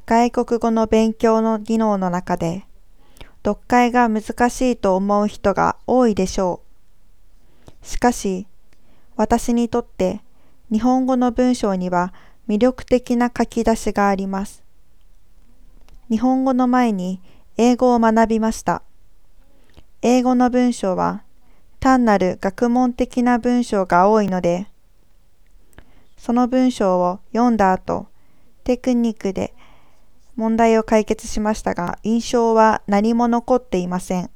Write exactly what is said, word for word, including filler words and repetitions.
外国語の勉強の技能の中で、読解が難しいと思う人が多いでしょう。しかし、私にとって日本語の文章には魅力的な書き出しがあります。日本語の前に英語を学びました。英語の文章は単なる学問的な文章が多いので、その文章を読んだ後、テクニックで問題を解決しましたが、印象は何も残っていません。